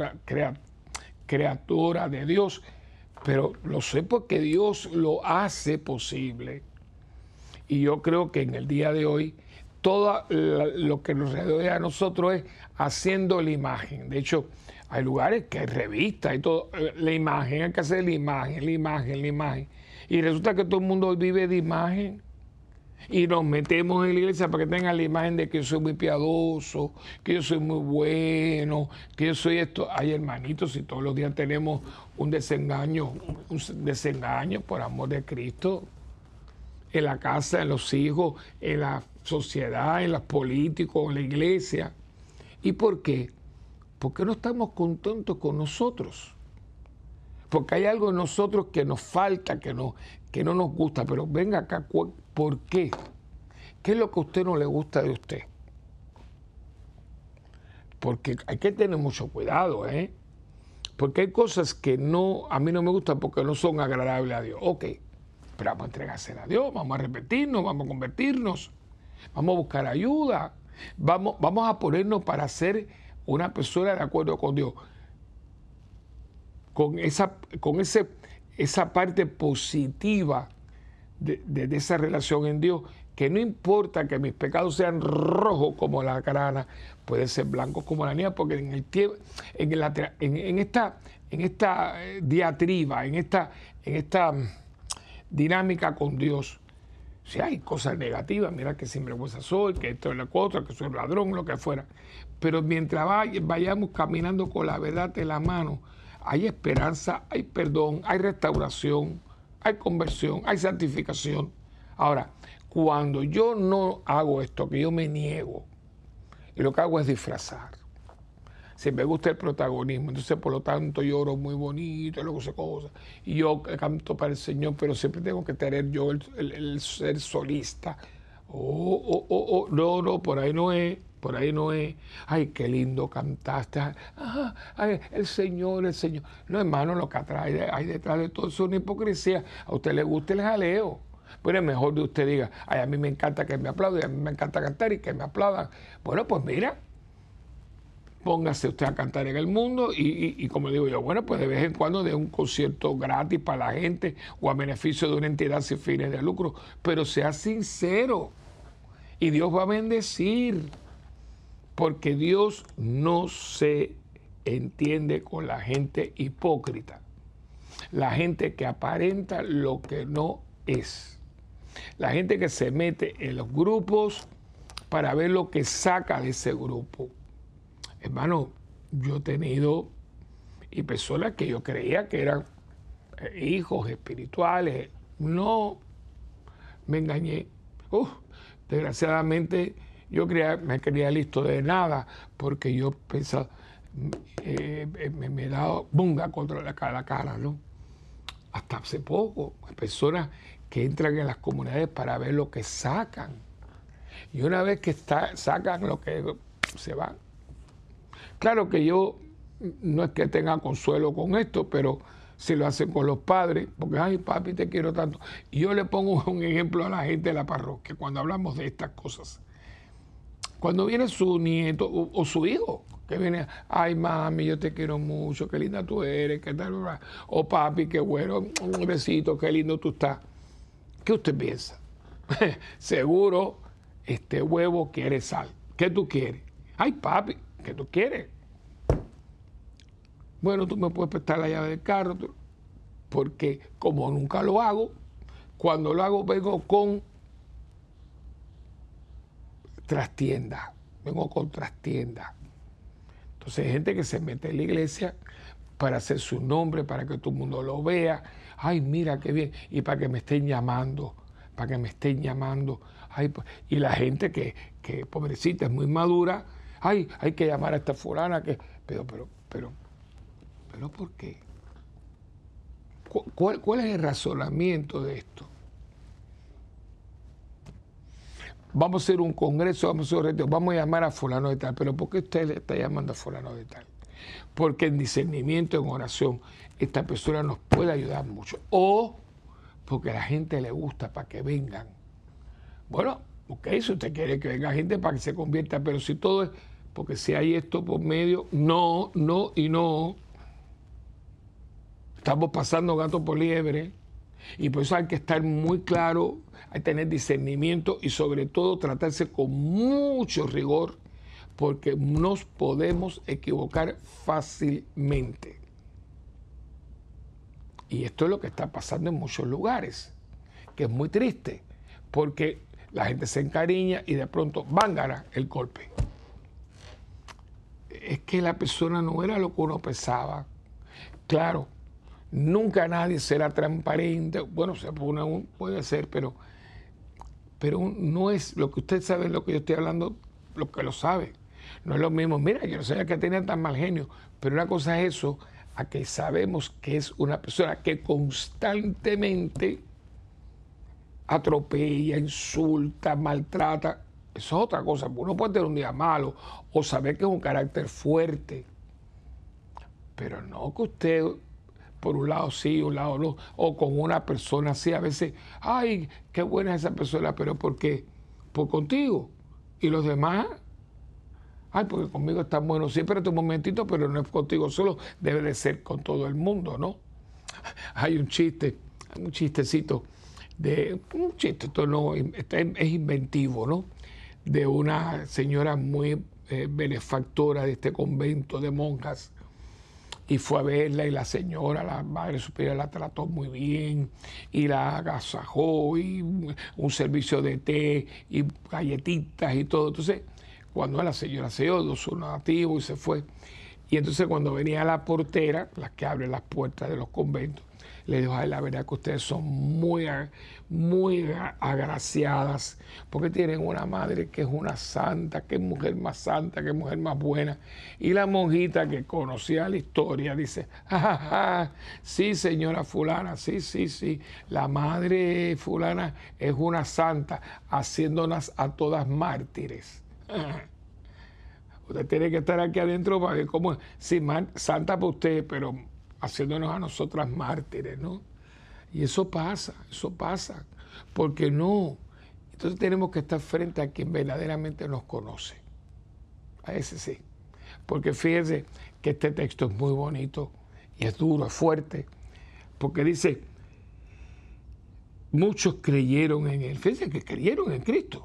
[SPEAKER 1] creadora de Dios, pero lo sé porque Dios lo hace posible. Y yo creo que en el día de hoy todo lo que nos rodea a nosotros es haciendo la imagen. De hecho, hay lugares que hay revistas y todo, la imagen, hay que hacer la imagen. Y resulta que todo el mundo vive de imagen. Y nos metemos en la iglesia para que tengan la imagen de que yo soy muy piadoso, que yo soy muy bueno, que yo soy esto. Ay, hermanitos, si todos los días tenemos un desengaño por amor de Cristo, en la casa, en los hijos, en la sociedad, en los políticos, en la iglesia. ¿Y por qué? Porque no estamos contentos con nosotros. Porque hay algo en nosotros que nos falta, que no nos gusta. Pero venga acá, ¿por qué? ¿Qué es lo que a usted no le gusta de usted? Porque hay que tener mucho cuidado, ¿eh? Porque hay cosas que a mí no me gustan porque no son agradables a Dios. Ok, pero vamos a entregársela a Dios, vamos a repetirnos, vamos a convertirnos, vamos a buscar ayuda, vamos a ponernos para ser una persona de acuerdo con Dios. Con esa parte positiva de esa relación en Dios, que no importa que mis pecados sean rojos como la grana, pueden ser blancos como la nieve, porque en esta diatriba, en esta dinámica con Dios, si hay cosas negativas, mira que sinvergüenza soy, que esto es lo otro, que soy un ladrón, lo que fuera, pero mientras vayamos caminando con la verdad en la mano, hay esperanza, hay perdón, hay restauración, hay conversión, hay santificación. Ahora, cuando yo no hago esto, que yo me niego, y lo que hago es disfrazar. Si me gusta el protagonismo, entonces por lo tanto yo oro muy bonito, luego sé cosas, y yo canto para el Señor, pero siempre tengo que tener yo el ser solista, No, no, por ahí no es, por ahí no es. Ay, qué lindo cantaste. Ajá, ay, el Señor, el Señor. No, hermano, lo que hay detrás de todo eso es una hipocresía. A usted le gusta el jaleo. Pero es mejor que usted diga, ay, a mí me encanta que me aplaudan, a mí me encanta cantar y que me aplaudan. Bueno, pues mira, póngase usted a cantar en el mundo y como digo yo, bueno, pues de vez en cuando de un concierto gratis para la gente o a beneficio de una entidad sin fines de lucro, pero sea sincero y Dios va a bendecir, porque Dios no se entiende con la gente hipócrita, la gente que aparenta lo que no es, la gente que se mete en los grupos para ver lo que saca de ese grupo. Hermano, yo he tenido y personas que yo creía que eran hijos espirituales. No, me engañé. Desgraciadamente yo me creía listo de nada porque yo pensaba, me he dado bunga contra la cara, ¿no? Hasta hace poco, hay personas que entran en las comunidades para ver lo que sacan. Y una vez que sacan lo que se van. Claro que yo no es que tenga consuelo con esto, pero si lo hacen con los padres, porque, ay, papi, te quiero tanto. Y yo le pongo un ejemplo a la gente de la parroquia cuando hablamos de estas cosas. Cuando viene su nieto o su hijo, que viene, ay, mami, yo te quiero mucho, qué linda tú eres, qué tal, o papi, qué bueno, un besito, qué lindo tú estás. ¿Qué usted piensa? Seguro, este huevo quiere sal. ¿Qué tú quieres? Ay, papi, ¿qué tú quieres? Bueno, tú me puedes prestar la llave del carro, porque como nunca lo hago, cuando lo hago vengo con trastienda, Entonces hay gente que se mete en la iglesia para hacer su nombre, para que todo el mundo lo vea. Ay, mira qué bien. Y para que me estén llamando, Ay, y la gente que pobrecita, es muy madura. Ay, hay que llamar a esta fulana que... Pero, ¿por qué? ¿Cuál es el razonamiento de esto? Vamos a hacer un congreso, vamos a hacer un retiro, vamos a llamar a fulano de tal. ¿Pero por qué usted le está llamando a fulano de tal? Porque en discernimiento, en oración, esta persona nos puede ayudar mucho. O porque a la gente le gusta para que vengan. Bueno, ok, si usted quiere que venga gente para que se convierta, pero si todo es... Porque si hay esto por medio, no y no. Estamos pasando gato por liebre. Y por eso hay que estar muy claro, hay que tener discernimiento y sobre todo tratarse con mucho rigor, porque nos podemos equivocar fácilmente. Y esto es lo que está pasando en muchos lugares, que es muy triste, porque la gente se encariña y de pronto vángara el golpe. Es que la persona no era lo que uno pensaba. Claro, nunca nadie será transparente. Bueno, puede ser, pero no es lo que usted sabe, lo que yo estoy hablando, lo que lo sabe. No es lo mismo. Mira, yo no sabía que tenía tan mal genio, pero una cosa es eso, a que sabemos que es una persona que constantemente atropella, insulta, maltrata. Eso es otra cosa. Uno puede tener un día malo o saber que es un carácter fuerte, pero no que usted por un lado sí, un lado no, o con una persona así, a veces, ay, qué buena es esa persona, pero ¿por qué? Pues contigo. Y los demás, ay, porque conmigo están buenos, sí, espérate un momentito, pero no es contigo solo, debe de ser con todo el mundo, ¿no? Hay un chistecito, esto no, es inventivo, ¿no? De una señora muy benefactora de este convento de monjas, y fue a verla y la señora, la madre superior, la trató muy bien y la agasajó y un servicio de té y galletitas y todo. Entonces, cuando la señora se dio su donativo y se fue, Y entonces cuando venía la portera, la que abre las puertas de los conventos, le dijo, ay, la verdad que ustedes son muy agraciadas, porque tienen una madre que es una santa, que es mujer más santa, que es mujer más buena. Y la monjita que conocía la historia dice, ja, sí, señora fulana, sí, la madre fulana es una santa, haciéndonos a todas mártires. Usted tiene que estar aquí adentro para ver cómo es. Sí, santa para usted, pero haciéndonos a nosotras mártires, ¿no? Y eso pasa, porque no. Entonces tenemos que estar frente a quien verdaderamente nos conoce. A ese sí. Porque fíjense que este texto es muy bonito y es duro, es fuerte, porque dice, muchos creyeron en él. Fíjense que creyeron en Cristo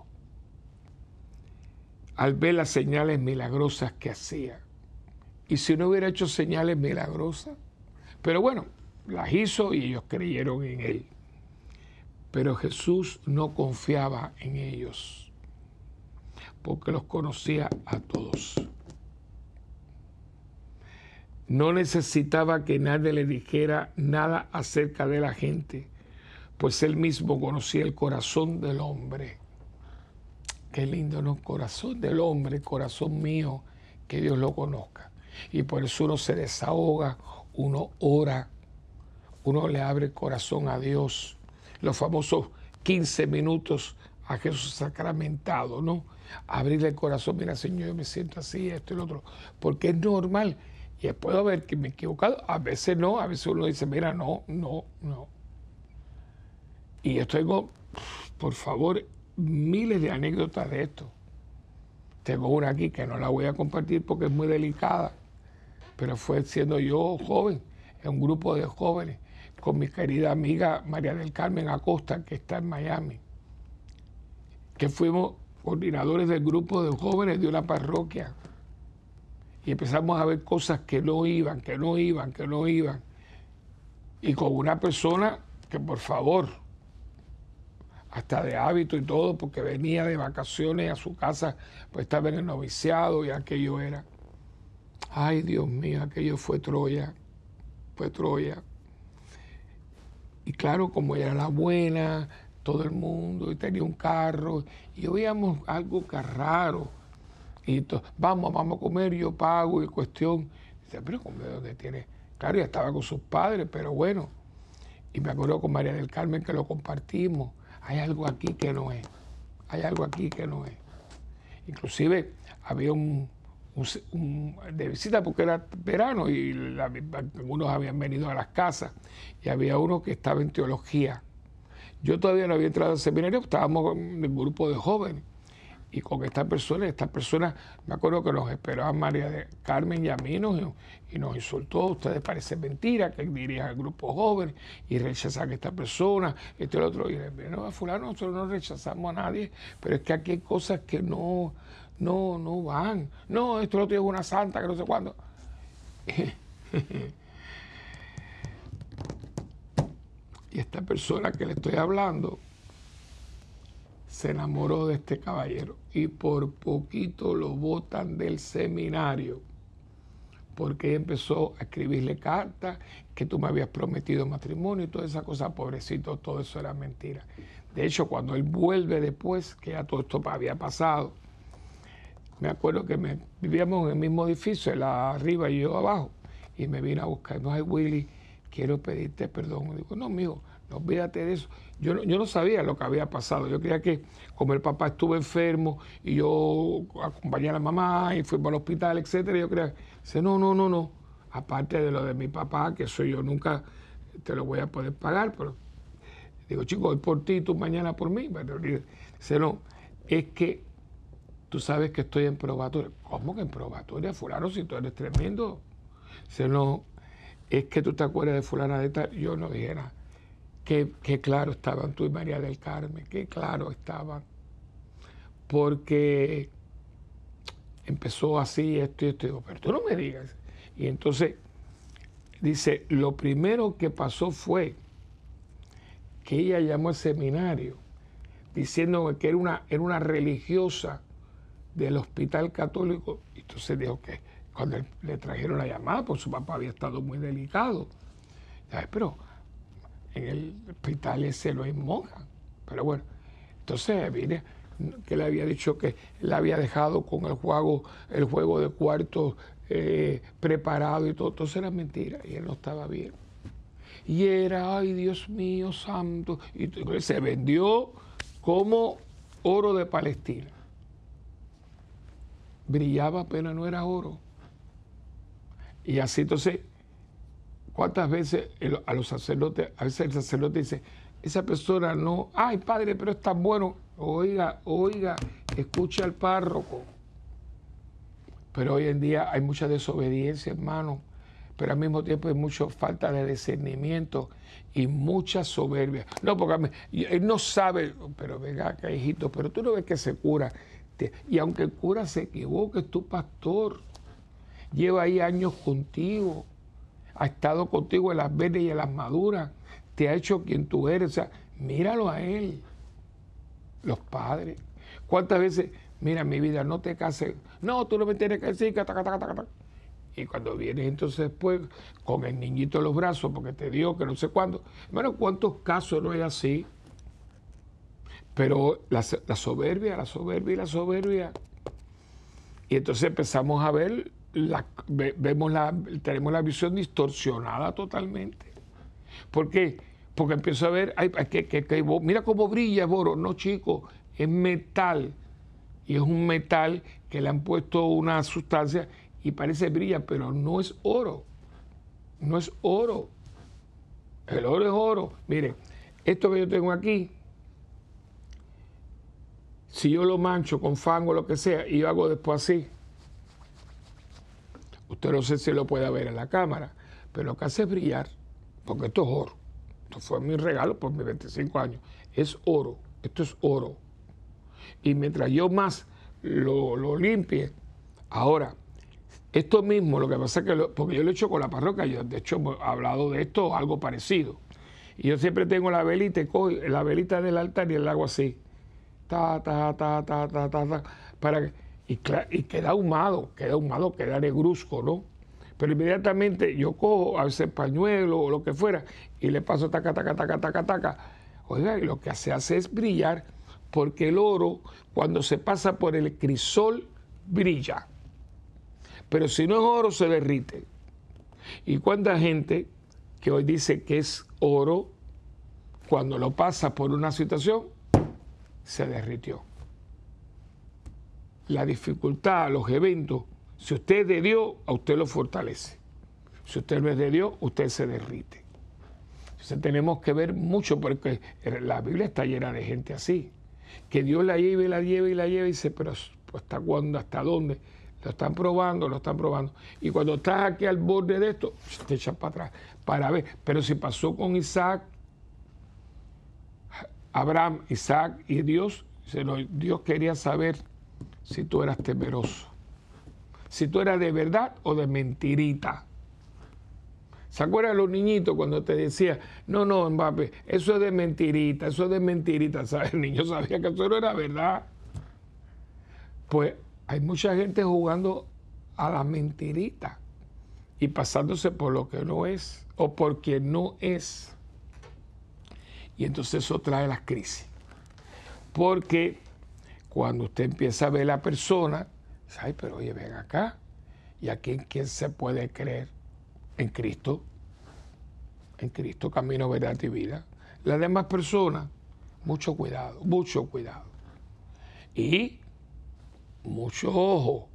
[SPEAKER 1] al ver las señales milagrosas que hacía. Y si no hubiera hecho señales milagrosas, pero bueno, las hizo y ellos creyeron en él. Pero Jesús no confiaba en ellos, porque los conocía a todos. No necesitaba que nadie le dijera nada acerca de la gente, pues él mismo conocía el corazón del hombre. Qué lindo, ¿no? Corazón del hombre, corazón mío, que Dios lo conozca. Y por eso uno se desahoga, uno ora, uno le abre el corazón a Dios. Los famosos 15 minutos a Jesús sacramentado, ¿no? Abrirle el corazón, mira, Señor, yo me siento así, esto y lo otro, porque es normal. Y puedo ver que me he equivocado, a veces no, a veces uno dice, mira, no. Y yo tengo, por favor, miles de anécdotas de esto. Tengo una aquí que no la voy a compartir porque es muy delicada, pero fue siendo yo joven, en un grupo de jóvenes, con mi querida amiga María del Carmen Acosta, que está en Miami, que fuimos coordinadores del grupo de jóvenes de una parroquia, y empezamos a ver cosas que no iban, y con una persona que, por favor, hasta de hábito y todo, porque venía de vacaciones a su casa, pues estaba en el noviciado y aquello era. Ay, Dios mío, aquello fue Troya. Y claro, como ella era la buena, todo el mundo, y tenía un carro, y oíamos algo que raro. Y vamos a comer, yo pago, y cuestión. Dice, pero ¿de dónde tiene? Claro, ya estaba con sus padres, pero bueno. Y me acuerdo con María del Carmen que lo compartimos. Hay algo aquí que no es. Inclusive había un de visita porque era verano y algunos habían venido a las casas y había uno que estaba en teología. Yo todavía no había entrado al seminario, estábamos en un grupo de jóvenes y con estas personas, me acuerdo que nos esperaba María de Carmen y a mí y nos insultó, ustedes parecen mentira, que dirijan al grupo joven y rechazan a esta persona, esto y lo otro. Y no, a fulano, nosotros no rechazamos a nadie, pero es que aquí hay cosas que no van. No, esto lo otro es una santa, que no sé cuándo. Y esta persona que le estoy hablando se enamoró de este caballero y por poquito lo botan del seminario porque empezó a escribirle cartas que tú me habías prometido matrimonio y toda esa cosa, pobrecito, todo eso era mentira. De hecho, cuando él vuelve después, que ya todo esto había pasado, me acuerdo que vivíamos en el mismo edificio, él arriba y yo abajo, y me vino a buscar, no, Willy, quiero pedirte perdón. Digo, no, mijo, no olvídate de eso. Yo no sabía lo que había pasado. Yo creía que como el papá estuvo enfermo y yo acompañé a la mamá y fuimos al hospital, etcétera, yo creía, dice, no. Aparte de lo de mi papá, que soy yo, nunca te lo voy a poder pagar, pero digo, chico, hoy por ti, tú mañana por mí. Pero dice, no, es que tú sabes que estoy en probatoria. ¿Cómo que en probatoria, fulano, si tú eres tremendo? Dice, no, es que tú te acuerdas de fulana de tal. Yo no dije nada. Qué claro estaban tú y María del Carmen, qué claro estaban. Porque empezó así, esto y esto. Digo, pero tú no me digas. Y entonces dice, lo primero que pasó fue que ella llamó al seminario diciendo que era una religiosa del hospital católico. Y entonces dijo que cuando le trajeron la llamada, pues su papá había estado muy delicado. ¿Sabes? Pero en el hospital se lo inmojan. Pero bueno, entonces viene que le había dicho que él había dejado con el juego de cuartos preparado y todo. Entonces era mentira y él no estaba bien. Y era, ay Dios mío santo, y se vendió como oro de Palestina. Brillaba pero no era oro. Y así entonces, ¿cuántas veces a los sacerdotes, a veces el sacerdote dice, esa persona no, ay padre, pero es tan bueno, oiga, escucha al párroco. Pero hoy en día hay mucha desobediencia, hermano, pero al mismo tiempo hay mucha falta de discernimiento y mucha soberbia. No, porque él no sabe, pero venga acá, hijito, pero tú no ves que se cura. Y aunque el cura se equivoque, es tu pastor. Lleva ahí años contigo. Ha estado contigo en las verdes y en las maduras. Te ha hecho quien tú eres. O sea, míralo a él. Los padres. ¿Cuántas veces, mira, mi vida, no te cases? No, tú no me tienes que decir. Y cuando vienes entonces después con el niñito en los brazos porque te dio que no sé cuándo. Bueno, ¿cuántos casos no hay así? Pero la soberbia. Y entonces empezamos a ver, tenemos la visión distorsionada totalmente. ¿Por qué? Porque empiezo a ver, mira cómo brilla el oro. No, chico, es metal. Y es un metal que le han puesto una sustancia y parece brilla, pero no es oro. No es oro. El oro es oro. Miren, esto que yo tengo aquí, si yo lo mancho con fango o lo que sea, y yo hago después así, usted no sé si lo puede ver en la cámara, pero lo que hace es brillar, porque esto es oro. Esto fue mi regalo por mis 25 años. Es oro, esto es oro. Y mientras yo más lo limpie, ahora, esto mismo, lo que pasa es que, porque yo lo he hecho con la parroquia, yo de hecho he hablado de esto, algo parecido. Y yo siempre tengo la velita, y cojo la velita del altar y la hago así. Para y queda ahumado, queda negruzco, ¿no? Pero inmediatamente yo cojo a veces pañuelo o lo que fuera y le paso taca. Oiga, y lo que se hace es brillar, porque el oro, cuando se pasa por el crisol, brilla. Pero si no es oro, se derrite. ¿Y cuánta gente que hoy dice que es oro, cuando lo pasa por una situación, se derritió? La dificultad, los eventos, si usted es de Dios, a usted lo fortalece. Si usted no es de Dios, usted se derrite. Entonces tenemos que ver mucho, porque la Biblia está llena de gente así, que Dios la lleva y dice, pero ¿hasta cuándo? ¿Hasta dónde? Lo están probando. Y cuando estás aquí al borde de esto, te echas para atrás, para ver. Pero si pasó con Isaac, Abraham, Isaac y Dios, Dios quería saber si tú eras temeroso, si tú eras de verdad o de mentirita. ¿Se acuerdan los niñitos cuando te decía, no, Mbappé, eso es de mentirita, ¿sabes? El niño sabía que eso no era verdad. Pues hay mucha gente jugando a la mentirita y pasándose por lo que no es o por quien no es. Y entonces eso trae las crisis. Porque cuando usted empieza a ver a la persona, dice, ay, pero oye, ven acá. ¿Y aquí en quién se puede creer? En Cristo. En Cristo, camino, verdad y vida. Las demás personas, mucho cuidado. Y mucho ojo,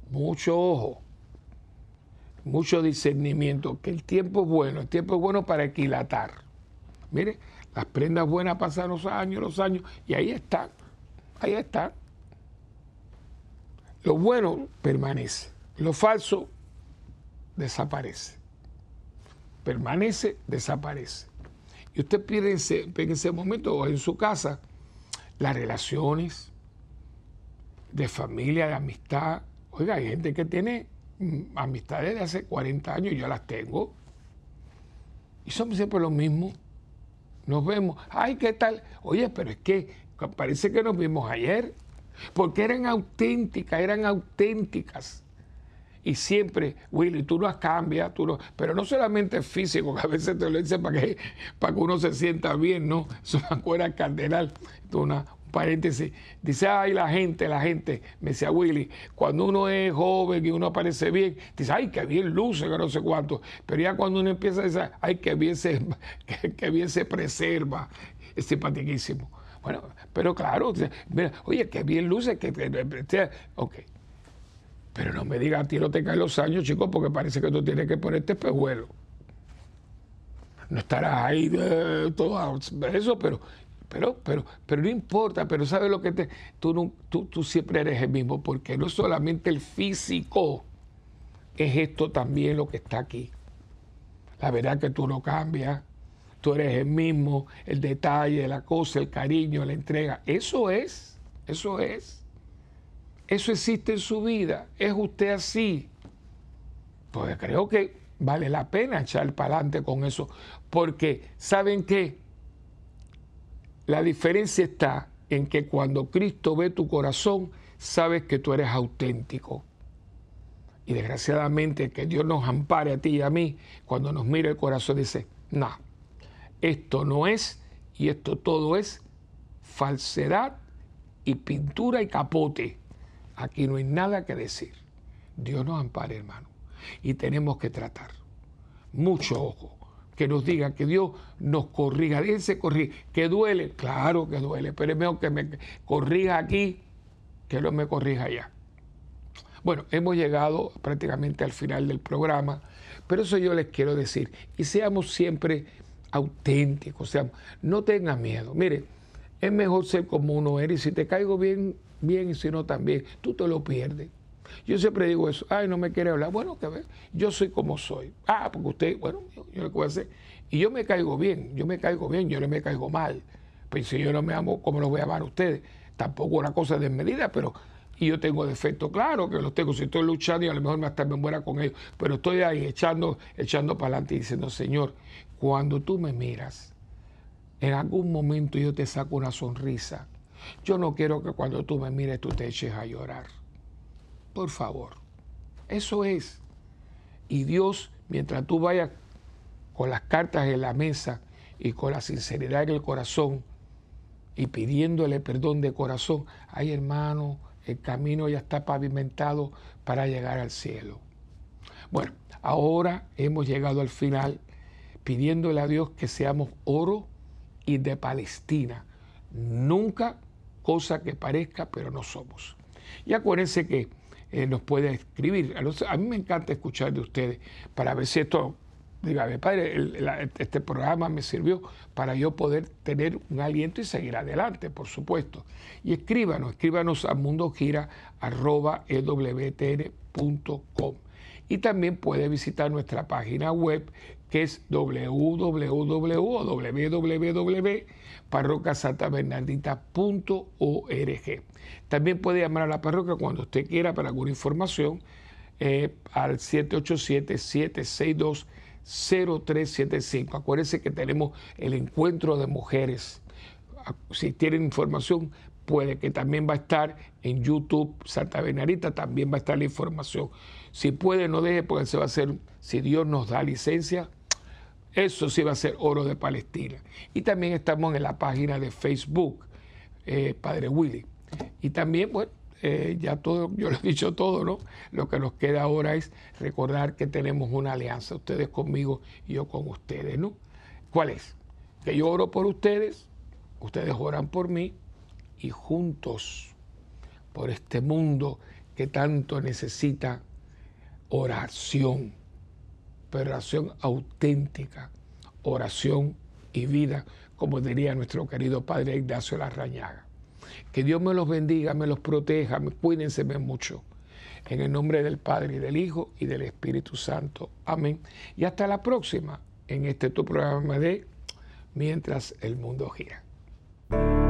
[SPEAKER 1] mucho discernimiento, que el tiempo es bueno para equilatar. Mire, las prendas buenas pasan los años, y ahí están. Lo bueno permanece, lo falso desaparece. Desaparece. Y usted piense en ese momento o en su casa, las relaciones de familia, de amistad. Oiga, hay gente que tiene amistades de hace 40 años, yo las tengo. Y somos siempre los mismos. Nos vemos. Ay, ¿qué tal? Oye, pero es que parece que nos vimos ayer. Porque eran auténticas. Y siempre, Willy, tú no cambias, tú no, pero no solamente físico, que a veces te lo dicen para que uno se sienta bien, ¿no? Eso me acuerda el cardenal, un paréntesis, dice, ay, la gente, me decía Willy, cuando uno es joven y uno aparece bien, dice, ay, qué bien luce, que no sé cuánto, pero ya cuando uno empieza a decir, ay, qué bien se preserva, es simpaticísimo. Bueno, pero claro, mira, oye, qué bien luce, ok. Pero no me digas, a ti no te caen los años, chicos, porque parece que tú tienes que ponerte espejuelo. No estarás ahí todo eso, pero no importa, pero ¿sabes lo que tú siempre eres el mismo? Porque no solamente el físico, es esto también lo que está aquí. La verdad que tú no cambias, tú eres el mismo, el detalle, la cosa, el cariño, la entrega. Eso existe en su vida. ¿Es usted así? Pues creo que vale la pena echar para adelante con eso. Porque, ¿saben qué? La diferencia está en que cuando Cristo ve tu corazón, sabes que tú eres auténtico. Y desgraciadamente, que Dios nos ampare a ti y a mí, cuando nos mira el corazón dice, no, esto no es, y esto todo es falsedad y pintura y capote. Aquí no hay nada que decir. Dios nos ampare, hermano. Y tenemos que tratar. Mucho ojo. Que nos diga que Dios nos corrija. Déjense corrige. ¿Que duele? Claro que duele. Pero es mejor que me corrija aquí que no me corrija allá. Bueno, hemos llegado prácticamente al final del programa. Pero eso yo les quiero decir. Y seamos siempre auténticos. No tengan miedo. Mire, es mejor ser como uno eres. Y si te caigo bien, bien, y si no también, tú te lo pierdes. Yo siempre digo eso, ay, no me quiere hablar. Bueno, que ve, yo soy como soy. Ah, porque usted, bueno, yo lo que voy a hacer. Y yo me caigo bien, yo no me caigo mal. Pues si yo no me amo, ¿cómo los voy a amar a ustedes? Tampoco una cosa desmedida, pero y yo tengo defectos, claro que los tengo. Si estoy luchando y a lo mejor hasta me muera con ellos, pero estoy ahí echando para adelante y diciendo, Señor, cuando tú me miras, en algún momento yo te saco una sonrisa. Yo no quiero que cuando tú me mires tú te eches a llorar. Por favor. Eso es. Y Dios, mientras tú vayas con las cartas en la mesa y con la sinceridad en el corazón y pidiéndole perdón de corazón, ay hermano, el camino ya está pavimentado para llegar al cielo. Bueno, ahora hemos llegado al final pidiéndole a Dios que seamos oro y de Palestina. Nunca cosa que parezca, pero no somos. Y acuérdense que nos puede escribir. A mí me encanta escuchar de ustedes para ver si esto, dígame, padre, este programa me sirvió para yo poder tener un aliento y seguir adelante, por supuesto. Y escríbanos a mundogira@ewtn.com. Y también puede visitar nuestra página web, que es www.parroquiasantabernardita.org. También puede llamar a la parroquia cuando usted quiera para alguna información al 787-762-0375. Acuérdense que tenemos el encuentro de mujeres. Si tienen información, puede que también va a estar en YouTube Santa Bernardita, también va a estar la información. Si puede, no deje, porque se va a hacer, si Dios nos da licencia, eso sí va a ser Oro de Palestina. Y también estamos en la página de Facebook, Padre Willy. Y también, bueno, ya todo, yo lo he dicho todo, ¿no? Lo que nos queda ahora es recordar que tenemos una alianza, ustedes conmigo y yo con ustedes, ¿no? ¿Cuál es? Que yo oro por ustedes, ustedes oran por mí, y juntos, por este mundo que tanto necesita oración, pero oración auténtica, oración y vida, como diría nuestro querido Padre Ignacio Larrañaga. Que Dios me los bendiga, me los proteja, cuídense mucho. En el nombre del Padre, y del Hijo, y del Espíritu Santo. Amén. Y hasta la próxima, en tu programa de Mientras el Mundo Gira.